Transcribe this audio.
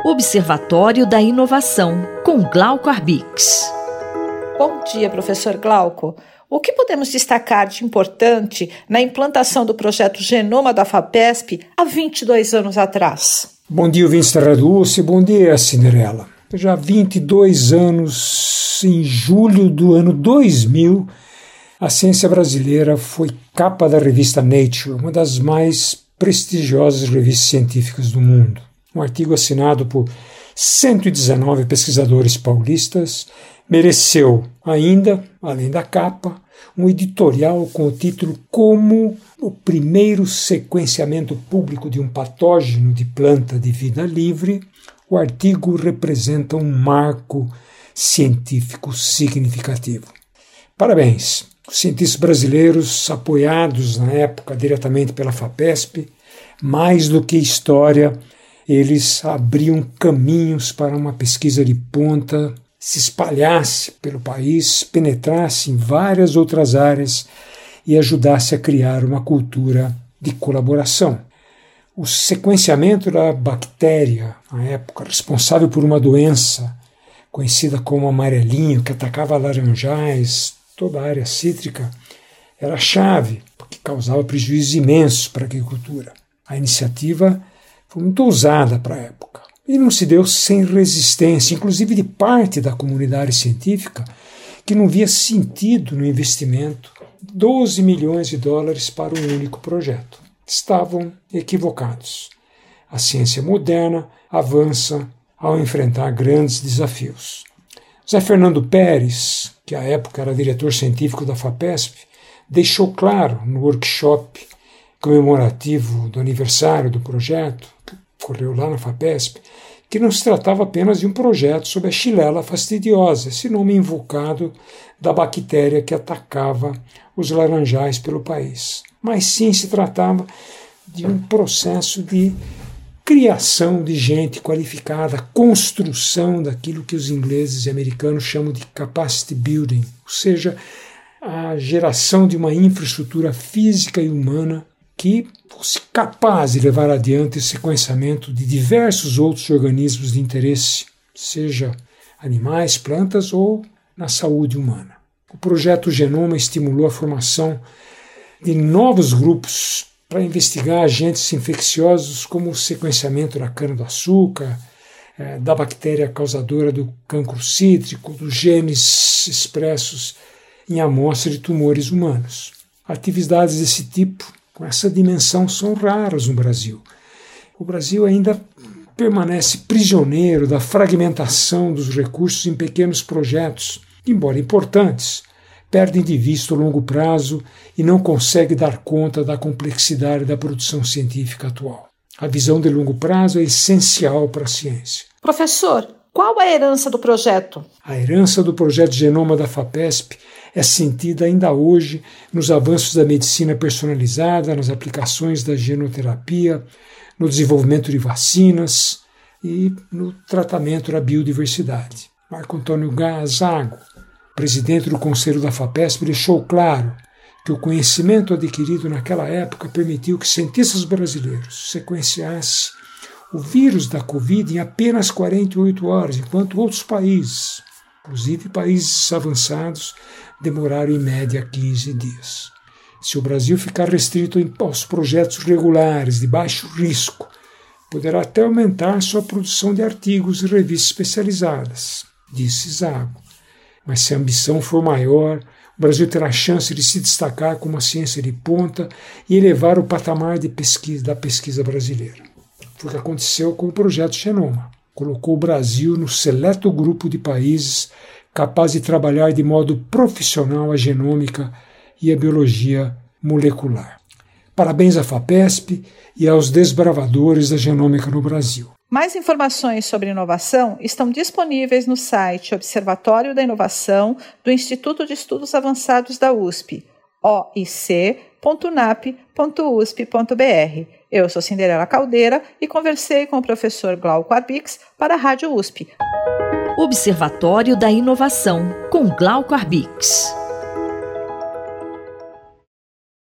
Observatório da Inovação, com Glauco Arbix. Bom dia, professor Glauco. O que podemos destacar de importante na implantação do projeto Genoma da FAPESP há 22 anos atrás? Bom dia, ouvintes da Rádio USP. Bom dia, Cinderela. Já há 22 anos, em julho do ano 2000, a ciência brasileira foi capa da revista Nature, uma das mais prestigiosas revistas científicas do mundo. Um artigo assinado por 119 pesquisadores paulistas mereceu ainda, além da capa, um editorial com o título Como o primeiro sequenciamento público de um patógeno de planta de vida livre. O artigo representa um marco científico significativo. Parabéns! Os cientistas brasileiros, apoiados na época diretamente pela FAPESP, mais do que história, eles abriam caminhos para uma pesquisa de ponta, se espalhasse pelo país, penetrasse em várias outras áreas e ajudasse a criar uma cultura de colaboração. O sequenciamento da bactéria, na época, responsável por uma doença conhecida como amarelinho, que atacava laranjais, toda a área cítrica, era chave, porque causava prejuízos imensos para a agricultura. A iniciativa foi muito ousada para a época e não se deu sem resistência, inclusive de parte da comunidade científica, que não via sentido no investimento de 12 milhões de dólares para um único projeto. Estavam equivocados. A ciência moderna avança ao enfrentar grandes desafios. Zé Fernando Pérez, que à época era diretor científico da FAPESP, deixou claro no workshop comemorativo do aniversário do projeto, que ocorreu lá na FAPESP, que não se tratava apenas de um projeto sobre a Xylella fastidiosa, esse nome invocado da bactéria que atacava os laranjais pelo país. Mas sim se tratava de um processo de criação de gente qualificada, construção daquilo que os ingleses e americanos chamam de capacity building, ou seja, a geração de uma infraestrutura física e humana que fosse capaz de levar adiante o sequenciamento de diversos outros organismos de interesse, seja animais, plantas ou na saúde humana. O projeto Genoma estimulou a formação de novos grupos para investigar agentes infecciosos como o sequenciamento da cana-do-açúcar, da bactéria causadora do cancro cítrico, dos genes expressos em amostra de tumores humanos. Atividades desse tipo, com essa dimensão, são raras no Brasil. O Brasil ainda permanece prisioneiro da fragmentação dos recursos em pequenos projetos, embora importantes, perdem de vista o longo prazo e não conseguem dar conta da complexidade da produção científica atual. A visão de longo prazo é essencial para a ciência. Professor, qual a herança do projeto? A herança do projeto Genoma da FAPESP é sentida ainda hoje nos avanços da medicina personalizada, nas aplicações da genoterapia, no desenvolvimento de vacinas e no tratamento da biodiversidade. Marco Antônio Gazago, presidente do Conselho da FAPESP, deixou claro que o conhecimento adquirido naquela época permitiu que cientistas brasileiros sequenciassem o vírus da Covid em apenas 48 horas, enquanto outros países, inclusive países avançados, demoraram em média 15 dias. Se o Brasil ficar restrito aos projetos regulares de baixo risco, poderá até aumentar sua produção de artigos e revistas especializadas, disse Zago. Mas se a ambição for maior, o Brasil terá a chance de se destacar como uma ciência de ponta e elevar o patamar de da pesquisa brasileira. Foi o que aconteceu com o projeto Genoma. Colocou o Brasil no seleto grupo de países capaz de trabalhar de modo profissional a genômica e a biologia molecular. Parabéns à FAPESP e aos desbravadores da genômica no Brasil. Mais informações sobre inovação estão disponíveis no site Observatório da Inovação do Instituto de Estudos Avançados da USP, oic.unap.usp.br. Eu sou Cinderela Caldeira e conversei com o professor Glauco Arbix para a Rádio USP. Observatório da Inovação, com Glauco Arbix.